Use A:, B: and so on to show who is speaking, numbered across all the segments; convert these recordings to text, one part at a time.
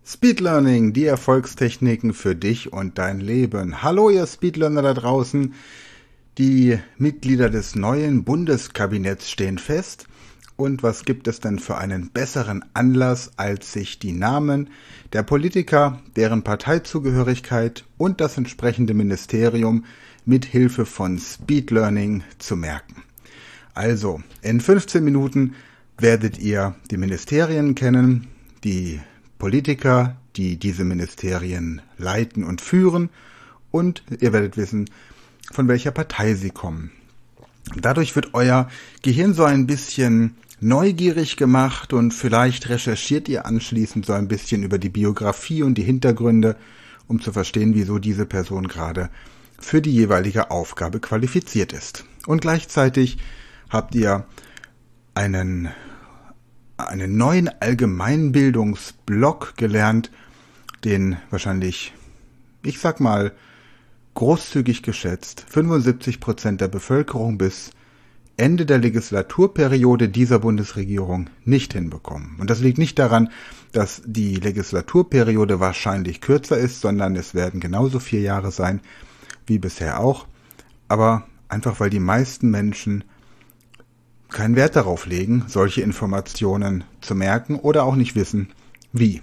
A: Speed Learning, die Erfolgstechniken für dich und dein Leben. Hallo ihr Speedlearner da draußen. Die Mitglieder des neuen Bundeskabinetts stehen fest. Und was gibt es denn für einen besseren Anlass, als sich die Namen der Politiker, deren Parteizugehörigkeit und das entsprechende Ministerium mit Hilfe von Speed Learning zu merken? Also, in 15 Minuten werdet ihr die Ministerien kennen, die Politiker, die diese Ministerien leiten und führen, und ihr werdet wissen, von welcher Partei sie kommen. Dadurch wird euer Gehirn so ein bisschen neugierig gemacht und vielleicht recherchiert ihr anschließend so ein bisschen über die Biografie und die Hintergründe, um zu verstehen, wieso diese Person gerade für die jeweilige Aufgabe qualifiziert ist. Und gleichzeitig habt ihr einen neuen Allgemeinbildungsblock gelernt, den wahrscheinlich, ich sag mal, großzügig geschätzt 75% der Bevölkerung bis Ende der Legislaturperiode dieser Bundesregierung nicht hinbekommen. Und das liegt nicht daran, dass die Legislaturperiode wahrscheinlich kürzer ist, sondern es werden genauso 4 Jahre sein wie bisher auch. Aber einfach weil die meisten Menschen keinen Wert darauf legen, solche Informationen zu merken oder auch nicht wissen, wie.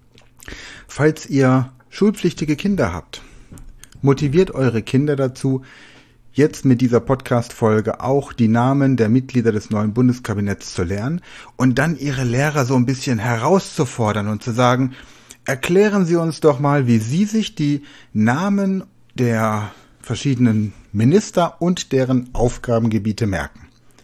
A: Falls ihr schulpflichtige Kinder habt, motiviert eure Kinder dazu, jetzt mit dieser Podcast-Folge auch die Namen der Mitglieder des neuen Bundeskabinetts zu lernen und dann ihre Lehrer so ein bisschen herauszufordern und zu sagen, erklären Sie uns doch mal, wie Sie sich die Namen der verschiedenen Minister und deren Aufgabengebiete merken.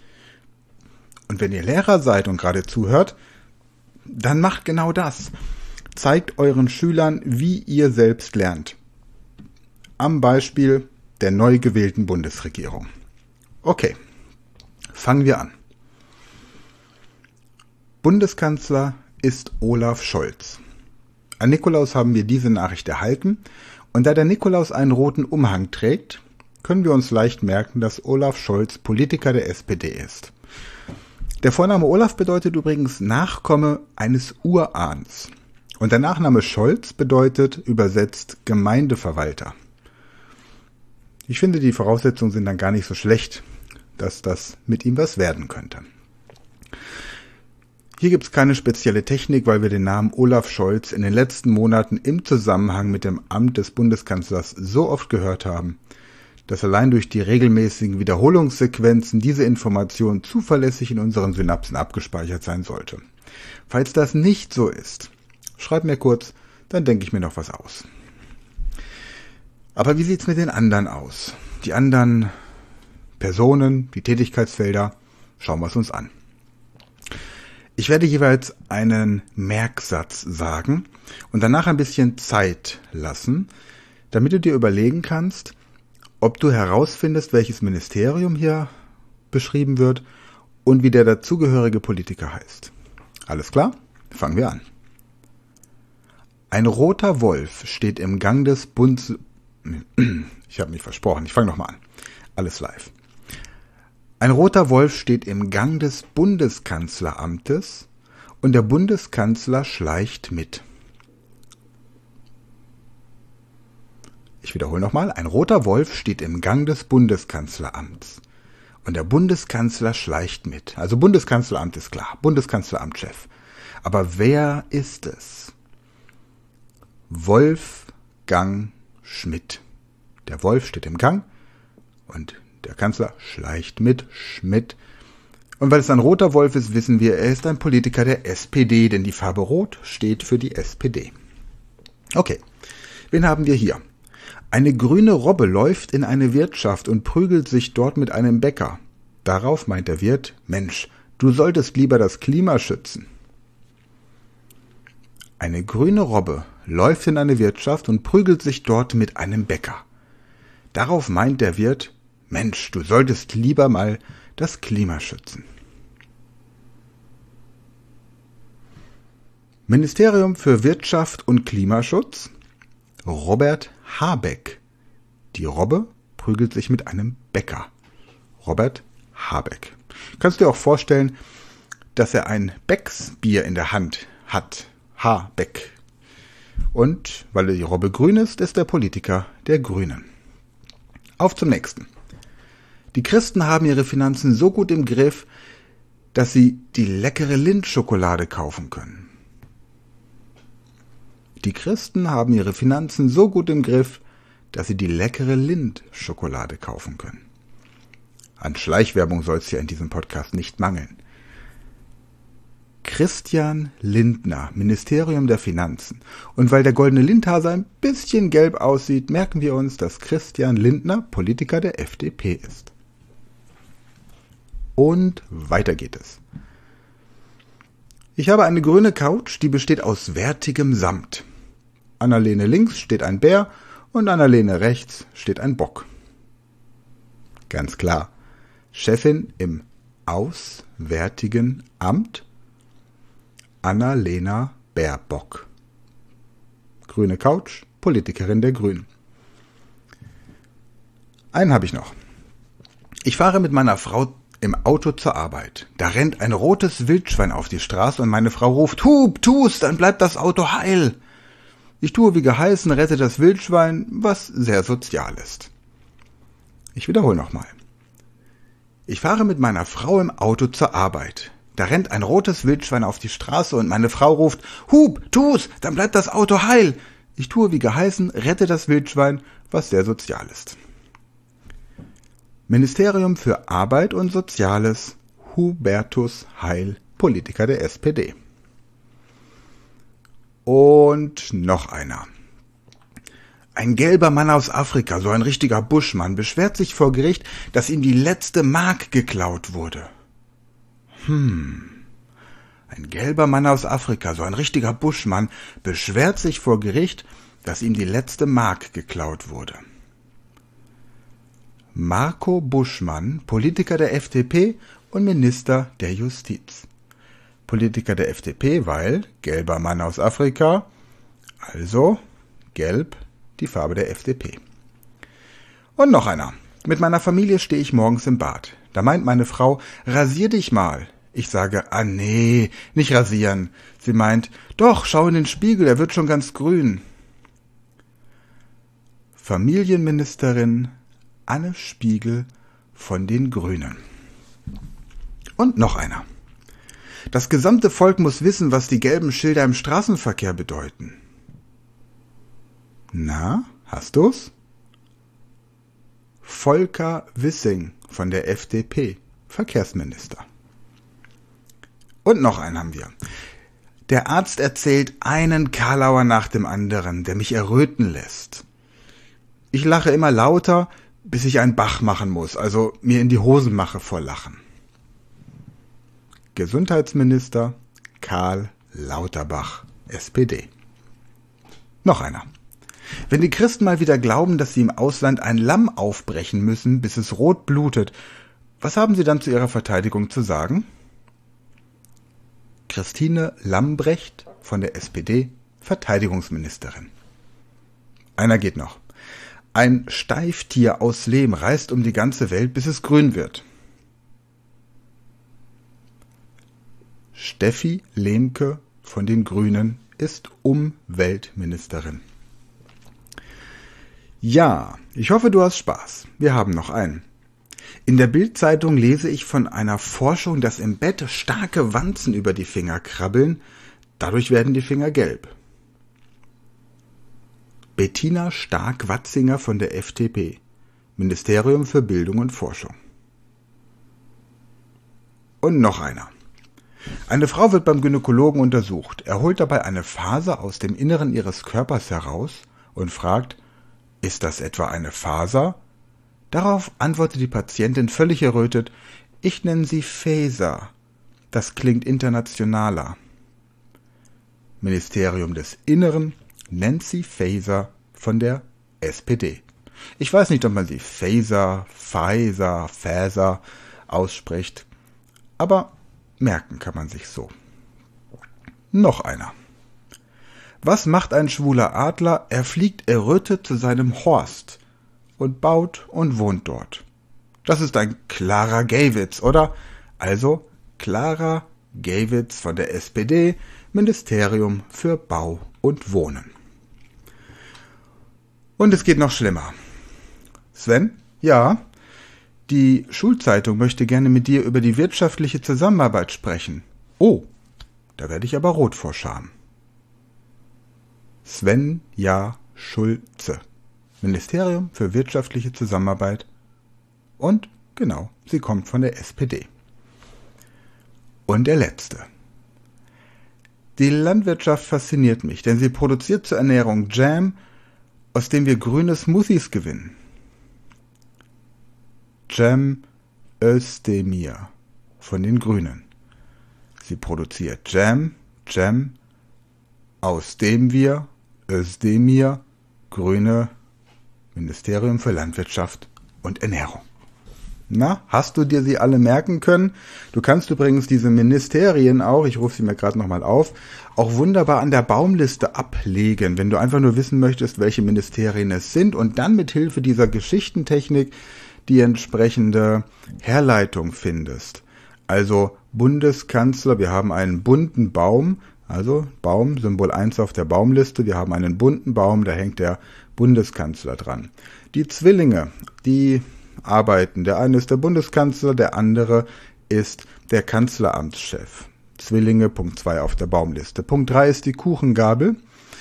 A: Und wenn ihr Lehrer seid und gerade zuhört, dann macht genau das. Zeigt euren Schülern, wie ihr selbst lernt. Am Beispiel der neu gewählten Bundesregierung. Okay, fangen wir an. Bundeskanzler ist Olaf Scholz. An Nikolaus haben wir diese Nachricht erhalten, und da der Nikolaus einen roten Umhang trägt, können wir uns leicht merken, dass Olaf Scholz Politiker der SPD ist. Der Vorname Olaf bedeutet übrigens Nachkomme eines Urahns. Und der Nachname Scholz bedeutet übersetzt Gemeindeverwalter. Ich finde, die Voraussetzungen sind dann gar nicht so schlecht, dass das mit ihm was werden könnte. Hier gibt es keine spezielle Technik, weil wir den Namen Olaf Scholz in den letzten Monaten im Zusammenhang mit dem Amt des Bundeskanzlers so oft gehört haben, dass allein durch die regelmäßigen Wiederholungssequenzen diese Information zuverlässig in unseren Synapsen abgespeichert sein sollte. Falls das nicht so ist, schreib mir kurz, dann denke ich mir noch was aus. Aber wie sieht's mit den anderen aus? Die anderen Personen, die Tätigkeitsfelder, schauen wir es uns an. Ich werde jeweils einen Merksatz sagen und danach ein bisschen Zeit lassen, damit du dir überlegen kannst, ob du herausfindest, welches Ministerium hier beschrieben wird und wie der dazugehörige Politiker heißt. Alles klar? Fangen wir an. Ein roter Wolf steht im Gang des Ich habe mich versprochen, ich fange nochmal an. Alles live. Ein roter Wolf steht im Gang des Bundeskanzleramtes und der Bundeskanzler schleicht mit. Ich wiederhole nochmal. Ein roter Wolf steht im Gang des Bundeskanzleramts und der Bundeskanzler schleicht mit. Also Bundeskanzleramt ist klar, Bundeskanzleramtschef. Aber wer ist es? Wolfgang Schmidt. Der Wolf steht im Gang und der Kanzler schleicht mit Schmidt. Und weil es ein roter Wolf ist, wissen wir, er ist ein Politiker der SPD, denn die Farbe Rot steht für die SPD. Okay, wen haben wir hier? Eine grüne Robbe läuft in eine Wirtschaft und prügelt sich dort mit einem Bäcker. Darauf meint der Wirt, Mensch, du solltest lieber das Klima schützen. Eine grüne Robbe läuft in eine Wirtschaft und prügelt sich dort mit einem Bäcker. Darauf meint der Wirt, Mensch, du solltest lieber mal das Klima schützen. Ministerium für Wirtschaft und Klimaschutz, Robert Habeck. Die Robbe prügelt sich mit einem Bäcker. Robert Habeck. Kannst du dir auch vorstellen, dass er ein Becks Bier in der Hand hat. Habeck. Und weil die Robbe grün ist, ist der Politiker der Grünen. Auf zum nächsten. Die Christen haben ihre Finanzen so gut im Griff, dass sie die leckere Lindt-Schokolade kaufen können. Die Christen haben ihre Finanzen so gut im Griff, dass sie die leckere Lindt-Schokolade kaufen können. An Schleichwerbung soll es ja in diesem Podcast nicht mangeln. Christian Lindner, Ministerium der Finanzen. Und weil der goldene Lindhase ein bisschen gelb aussieht, merken wir uns, dass Christian Lindner Politiker der FDP ist. Und weiter geht es. Ich habe eine grüne Couch, die besteht aus wertigem Samt. An der Lehne links steht ein Bär und an der Lehne rechts steht ein Bock. Ganz klar. Chefin im Auswärtigen Amt, Annalena Baerbock. Grüne Couch, Politikerin der Grünen. Einen habe ich noch. Ich fahre mit meiner Frau im Auto zur Arbeit. Da rennt ein rotes Wildschwein auf die Straße und meine Frau ruft, Hub, tu's, dann bleibt das Auto heil. Ich tue wie geheißen, rette das Wildschwein, was sehr sozial ist. Ich wiederhole nochmal. Ich fahre mit meiner Frau im Auto zur Arbeit. Da rennt ein rotes Wildschwein auf die Straße und meine Frau ruft, Hub, tu's, dann bleibt das Auto heil. Ich tue wie geheißen, rette das Wildschwein, was sehr sozial ist. Ministerium für Arbeit und Soziales, Hubertus Heil, Politiker der SPD. Und noch einer. Ein gelber Mann aus Afrika, so ein richtiger Buschmann, beschwert sich vor Gericht, dass ihm die letzte Mark geklaut wurde. Ein gelber Mann aus Afrika, so ein richtiger Buschmann, beschwert sich vor Gericht, dass ihm die letzte Mark geklaut wurde. Marco Buschmann, Politiker der FDP und Minister der Justiz. Politiker der FDP, weil gelber Mann aus Afrika, also gelb, die Farbe der FDP. Und noch einer. Mit meiner Familie stehe ich morgens im Bad. Da meint meine Frau, rasier dich mal. Ich sage, nee, nicht rasieren. Sie meint, doch, schau in den Spiegel, er wird schon ganz grün. Familienministerin Anne Spiegel von den Grünen. Und noch einer. Das gesamte Volk muss wissen, was die gelben Schilder im Straßenverkehr bedeuten. Na, hast du's? Volker Wissing von der FDP, Verkehrsminister. Und noch einen haben wir. Der Arzt erzählt einen Karlauer nach dem anderen, der mich erröten lässt. Ich lache immer lauter, bis ich einen Bach machen muss, also mir in die Hosen mache vor Lachen. Gesundheitsminister Karl Lauterbach, SPD. Noch einer. Wenn die Christen mal wieder glauben, dass sie im Ausland ein Lamm aufbrechen müssen, bis es rot blutet, was haben sie dann zu ihrer Verteidigung zu sagen? Christine Lambrecht von der SPD, Verteidigungsministerin. Einer geht noch. Ein Steiftier aus Lehm reist um die ganze Welt, bis es grün wird. Steffi Lehmke von den Grünen ist Umweltministerin. Ja, ich hoffe, du hast Spaß. Wir haben noch einen. In der Bild-Zeitung lese ich von einer Forschung, dass im Bett starke Wanzen über die Finger krabbeln. Dadurch werden die Finger gelb. Bettina Stark-Watzinger von der FDP, Ministerium für Bildung und Forschung. Und noch einer. Eine Frau wird beim Gynäkologen untersucht. Er holt dabei eine Faser aus dem Inneren ihres Körpers heraus und fragt, ist das etwa eine Faser? Darauf antwortet die Patientin völlig errötet, ich nenne sie Faser. Das klingt internationaler. Ministerium des Inneren, Nancy Faeser von der SPD. Ich weiß nicht, ob man sie Faeser, Faeser ausspricht, aber merken kann man sich so. Noch einer. Was macht ein schwuler Adler? Er fliegt errötet zu seinem Horst und baut und wohnt dort. Das ist ein klarer Geiwitz, oder? Also Clara Geiwitz von der SPD, Ministerium für Bau und Wohnen. Und es geht noch schlimmer. Sven? Ja? Die Schulzeitung möchte gerne mit dir über die wirtschaftliche Zusammenarbeit sprechen. Oh, da werde ich aber rot vor Scham. Svenja Schulze. Ministerium für wirtschaftliche Zusammenarbeit. Und genau, sie kommt von der SPD. Und der letzte. Die Landwirtschaft fasziniert mich, denn sie produziert zur Ernährung Jam, aus dem wir grüne Smoothies gewinnen. Cem Özdemir von den Grünen. Sie produziert Jam, aus dem wir Özdemir, Grüne, Ministerium für Landwirtschaft und Ernährung. Na, hast du dir sie alle merken können? Du kannst übrigens diese Ministerien auch, ich rufe sie mir gerade nochmal auf, auch wunderbar an der Baumliste ablegen, wenn du einfach nur wissen möchtest, welche Ministerien es sind und dann mit Hilfe dieser Geschichtentechnik die entsprechende Herleitung findest. Also Bundeskanzler, wir haben einen bunten Baum, also Baum, Symbol 1 auf der Baumliste, wir haben einen bunten Baum, da hängt der Bundeskanzler dran. Die Zwillinge, die arbeiten, der eine ist der Bundeskanzler, der andere ist der Kanzleramtschef. Zwillinge, Punkt 2 auf der Baumliste. Punkt 3 ist die Kuchengabel.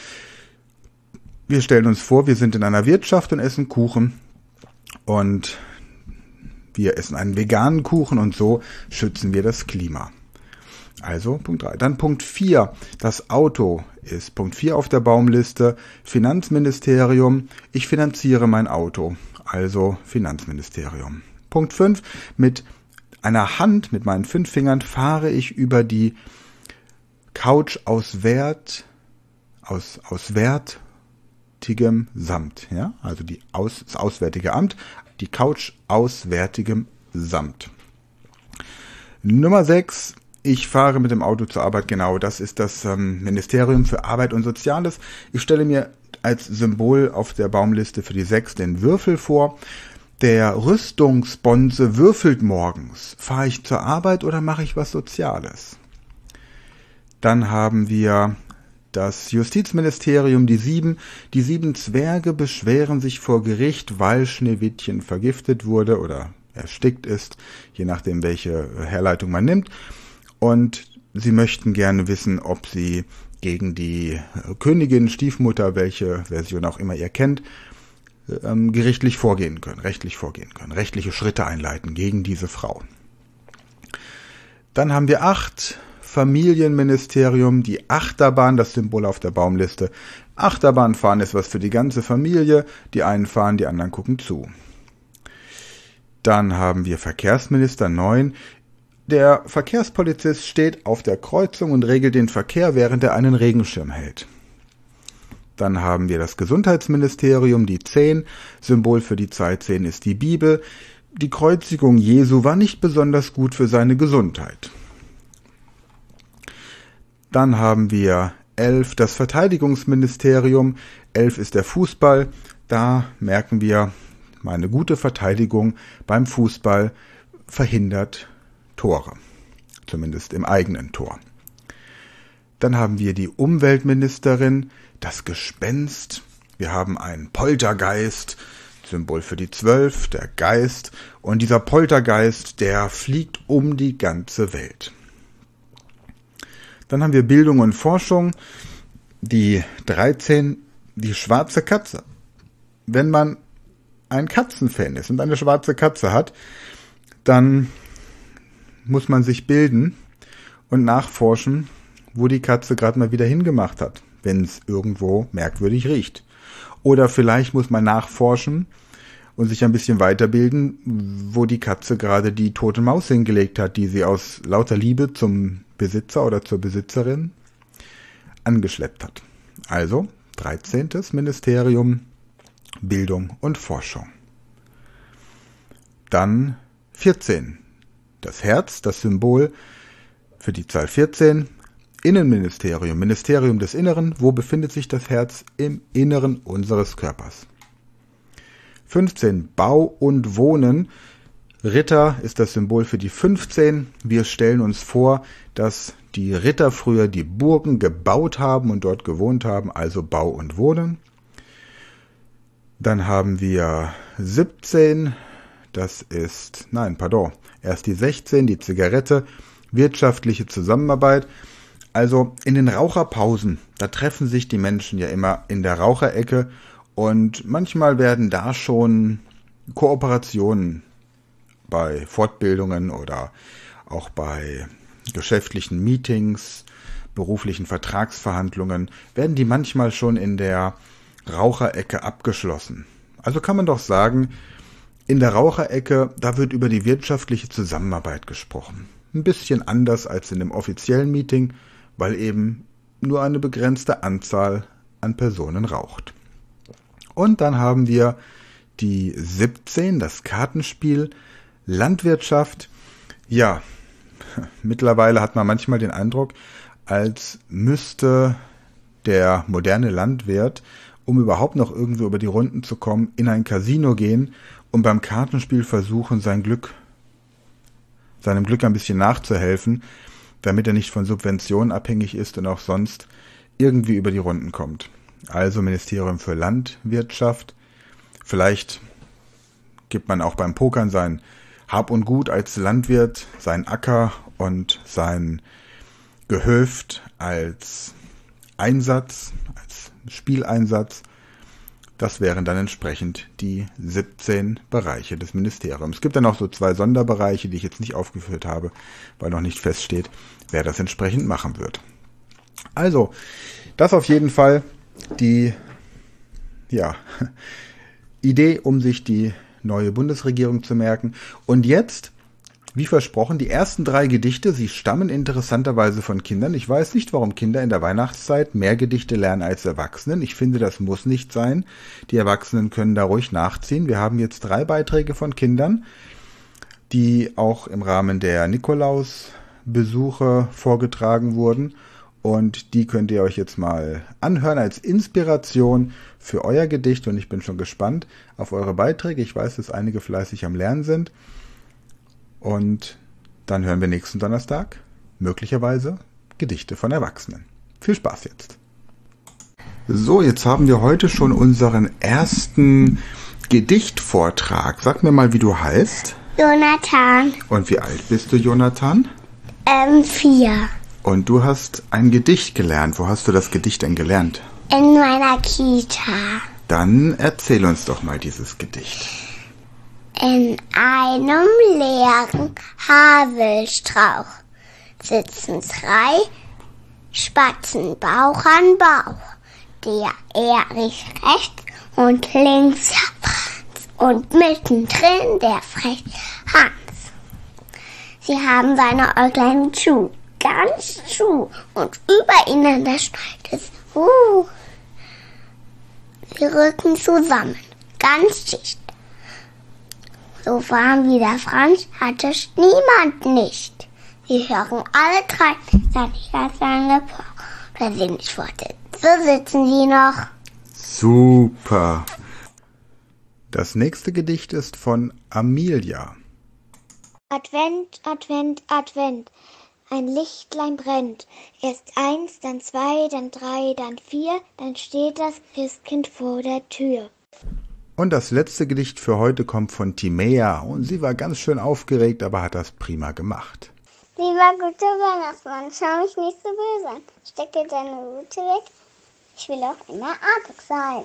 A: Wir stellen uns vor, wir sind in einer Wirtschaft und essen Kuchen und wir essen einen veganen Kuchen und so schützen wir das Klima. Also Punkt 3. Dann Punkt 4. Das Auto ist Punkt 4 auf der Baumliste. Finanzministerium. Ich finanziere mein Auto. Also Finanzministerium. Punkt 5. Mit einer Hand, mit meinen 5 Fingern, fahre ich über die Couch aus wertigem Samt. Ja? Also das Auswärtige Amt. Die Couch aus wertigem Samt. Nummer 6. Ich fahre mit dem Auto zur Arbeit. Genau, das ist das Ministerium für Arbeit und Soziales. Ich stelle mir als Symbol auf der Baumliste für die 6 den Würfel vor. Der Rüstungsbonze würfelt morgens. Fahre ich zur Arbeit oder mache ich was Soziales? Dann haben wir das Justizministerium, die 7. Die 7 Zwerge beschweren sich vor Gericht, weil Schneewittchen vergiftet wurde oder erstickt ist, je nachdem, welche Herleitung man nimmt. Und sie möchten gerne wissen, ob sie gegen die Königin, Stiefmutter, welche Version auch immer ihr kennt, rechtlich vorgehen können, rechtliche Schritte einleiten gegen diese Frau. Dann haben wir 8. Familienministerium, die Achterbahn, das Symbol auf der Baumliste. Achterbahnfahren ist was für die ganze Familie. Die einen fahren, die anderen gucken zu. Dann haben wir Verkehrsminister 9. Der Verkehrspolizist steht auf der Kreuzung und regelt den Verkehr, während er einen Regenschirm hält. Dann haben wir das Gesundheitsministerium, die 10. Symbol für die Zahl 10 ist die Bibel. Die Kreuzigung Jesu war nicht besonders gut für seine Gesundheit. Dann haben wir 11, das Verteidigungsministerium. 11 ist der Fußball. Da merken wir, meine gute Verteidigung beim Fußball verhindert Tore. Zumindest im eigenen Tor. Dann haben wir die Umweltministerin, das Gespenst. Wir haben einen Poltergeist, Symbol für die 12, der Geist. Und dieser Poltergeist, der fliegt um die ganze Welt. Dann haben wir Bildung und Forschung, die 13, die schwarze Katze. Wenn man ein Katzenfan ist und eine schwarze Katze hat, dann muss man sich bilden und nachforschen, wo die Katze gerade mal wieder hingemacht hat, wenn es irgendwo merkwürdig riecht. Oder vielleicht muss man nachforschen und sich ein bisschen weiterbilden, wo die Katze gerade die tote Maus hingelegt hat, die sie aus lauter Liebe zum Besitzer oder zur Besitzerin angeschleppt hat. Also 13. Ministerium Bildung und Forschung. Dann 14. Das Herz, das Symbol für die Zahl 14. Innenministerium, Ministerium des Inneren. Wo befindet sich das Herz? Im Inneren unseres Körpers. 15. Bau und Wohnen. Ritter ist das Symbol für die 15. Wir stellen uns vor, dass die Ritter früher die Burgen gebaut haben und dort gewohnt haben, also Bau und Wohnen. Dann haben wir 17, erst die 16, die Zigarette, wirtschaftliche Zusammenarbeit. Also in den Raucherpausen, da treffen sich die Menschen ja immer in der Raucherecke und manchmal werden da schon Kooperationen bei Fortbildungen oder auch bei geschäftlichen Meetings, beruflichen Vertragsverhandlungen, werden die manchmal schon in der Raucherecke abgeschlossen. Also kann man doch sagen, in der Raucherecke, da wird über die wirtschaftliche Zusammenarbeit gesprochen. Ein bisschen anders als in dem offiziellen Meeting, weil eben nur eine begrenzte Anzahl an Personen raucht. Und dann haben wir die 17, das Kartenspiel, Landwirtschaft. Ja, mittlerweile hat man manchmal den Eindruck, als müsste der moderne Landwirt, um überhaupt noch irgendwo über die Runden zu kommen, in ein Casino gehen und beim Kartenspiel versuchen, seinem Glück ein bisschen nachzuhelfen, damit er nicht von Subventionen abhängig ist und auch sonst irgendwie über die Runden kommt. Also Ministerium für Landwirtschaft. Vielleicht gibt man auch beim Pokern sein Hab und Gut als Landwirt, sein Acker und sein Gehöft als Einsatz, als Spieleinsatz. Das wären dann entsprechend die 17 Bereiche des Ministeriums. Es gibt dann auch so 2 Sonderbereiche, die ich jetzt nicht aufgeführt habe, weil noch nicht feststeht, wer das entsprechend machen wird. Also, das auf jeden Fall die Idee, um sich die neue Bundesregierung zu merken. Und jetzt, wie versprochen, die ersten 3 Gedichte, sie stammen interessanterweise von Kindern. Ich weiß nicht, warum Kinder in der Weihnachtszeit mehr Gedichte lernen als Erwachsenen. Ich finde, das muss nicht sein. Die Erwachsenen können da ruhig nachziehen. Wir haben jetzt 3 Beiträge von Kindern, die auch im Rahmen der Nikolausbesuche vorgetragen wurden. Und die könnt ihr euch jetzt mal anhören als Inspiration für euer Gedicht. Und ich bin schon gespannt auf eure Beiträge. Ich weiß, dass einige fleißig am Lernen sind. Und dann hören wir nächsten Donnerstag möglicherweise Gedichte von Erwachsenen. Viel Spaß jetzt. So, jetzt haben wir heute schon unseren ersten Gedichtvortrag. Sag mir mal, wie du heißt.
B: Jonathan.
A: Und wie alt bist du, Jonathan?
B: 4.
A: Und du hast ein Gedicht gelernt. Wo hast du das Gedicht denn gelernt?
B: In meiner Kita.
A: Dann erzähl uns doch mal dieses Gedicht.
B: In einem leeren Haselstrauch sitzen 3 Spatzen Bauch an Bauch. Der Erich rechts und links Franz und mittendrin der freche Hans. Sie haben seine Äuglein zu, ganz zu und über ihnen da schneit es. Sie rücken zusammen, ganz dicht. So warm wie der Franz hat es niemand nicht. Sie hören alle 3 seine oder sie nicht fort. So sitzen sie noch.
A: Super. Das nächste Gedicht ist von Amelia.
C: Advent, Advent, Advent. Ein Lichtlein brennt. Erst 1, dann 2, dann 3, dann 4, dann steht das Christkind vor der Tür.
A: Und das letzte Gedicht für heute kommt von Timea. Und sie war ganz schön aufgeregt, aber hat das prima gemacht.
C: Lieber guter Weihnachtsmann, schau mich nicht so böse an. Stecke deine Rute weg. Ich will auch immer artig sein.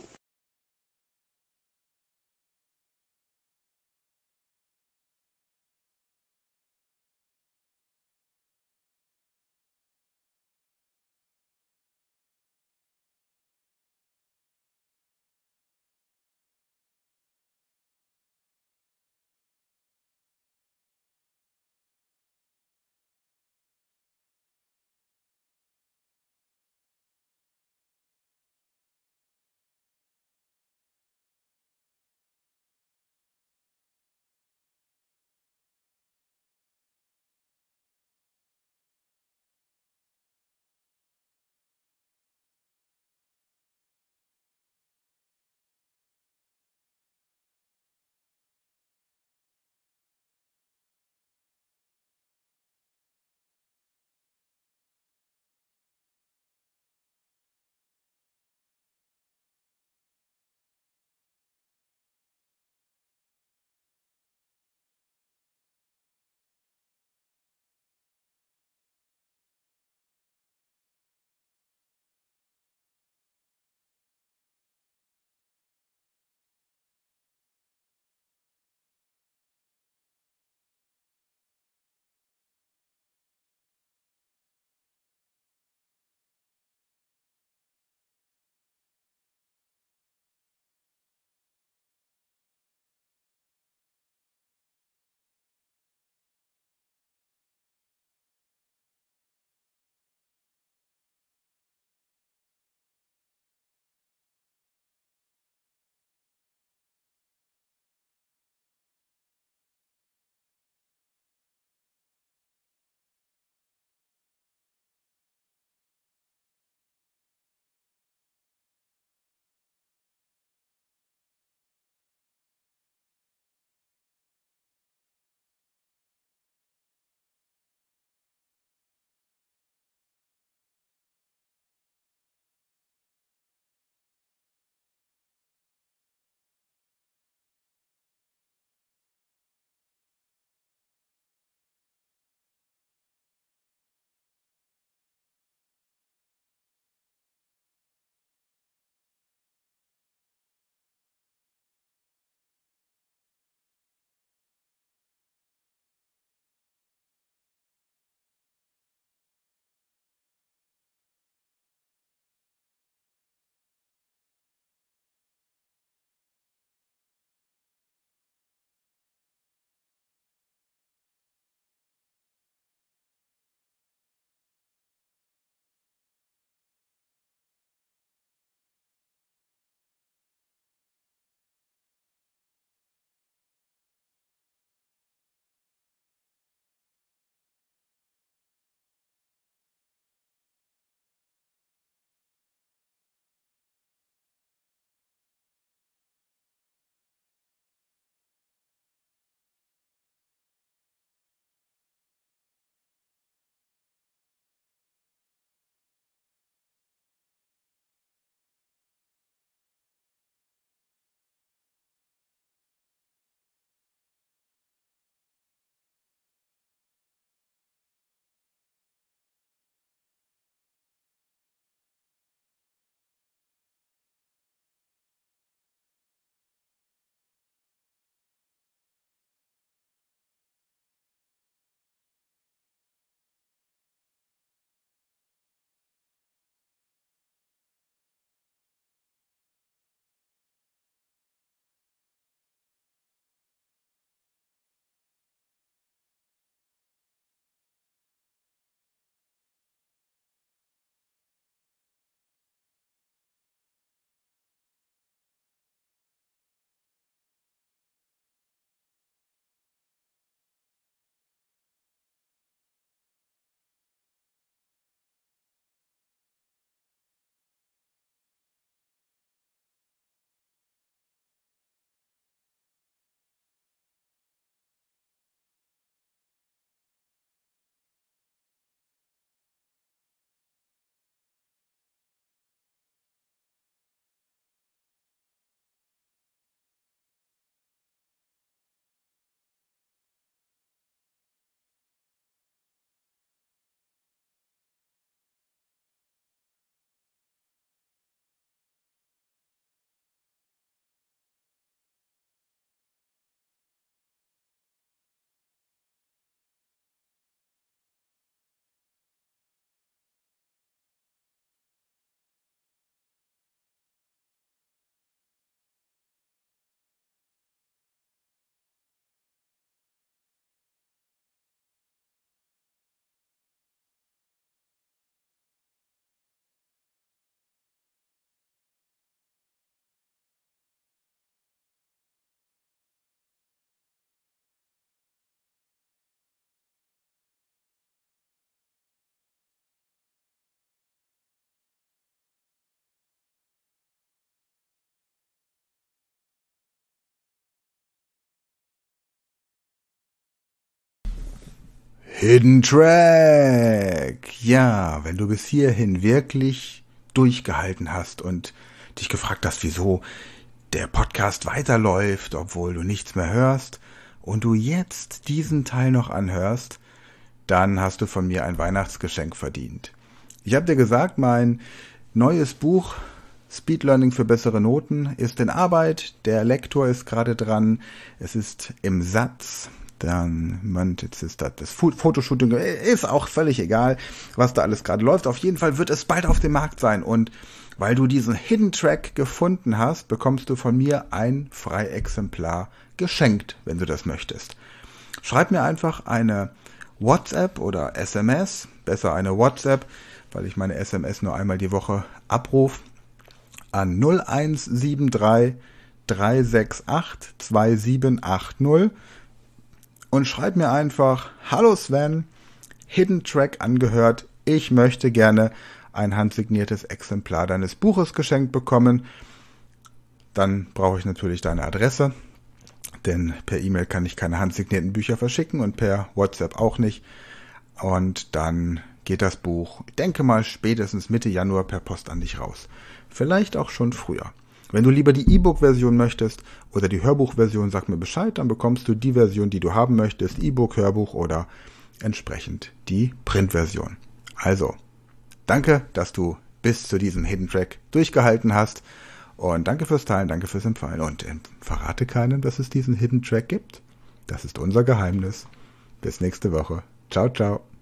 A: Hidden Track. Ja, wenn du bis hierhin wirklich durchgehalten hast und dich gefragt hast, wieso der Podcast weiterläuft, obwohl du nichts mehr hörst, und du jetzt diesen Teil noch anhörst, dann hast du von mir ein Weihnachtsgeschenk verdient. Ich habe dir gesagt, mein neues Buch Speed Learning für bessere Noten ist in Arbeit, der Lektor ist gerade dran, es ist im Satz, jetzt ist das Fotoshooting, ist auch völlig egal, was da alles gerade läuft. Auf jeden Fall wird es bald auf dem Markt sein und weil du diesen Hidden Track gefunden hast, bekommst du von mir ein Freiexemplar geschenkt, wenn du das möchtest. Schreib mir einfach eine WhatsApp oder SMS, besser eine WhatsApp, weil ich meine SMS nur einmal die Woche abrufe, an 0173 368 2780 und schreib mir einfach: Hallo Sven, Hidden Track angehört, ich möchte gerne ein handsigniertes Exemplar deines Buches geschenkt bekommen. Dann brauche ich natürlich deine Adresse, denn per E-Mail kann ich keine handsignierten Bücher verschicken und per WhatsApp auch nicht. Und dann geht das Buch, ich denke mal spätestens Mitte Januar per Post an dich raus. Vielleicht auch schon früher. Wenn du lieber die E-Book-Version möchtest oder die Hörbuch-Version, sag mir Bescheid, dann bekommst du die Version, die du haben möchtest, E-Book, Hörbuch oder entsprechend die Print-Version. Also, danke, dass du bis zu diesem Hidden Track durchgehalten hast und danke fürs Teilen, danke fürs Empfehlen und verrate keinem, dass es diesen Hidden Track gibt. Das ist unser Geheimnis. Bis nächste Woche. Ciao, ciao.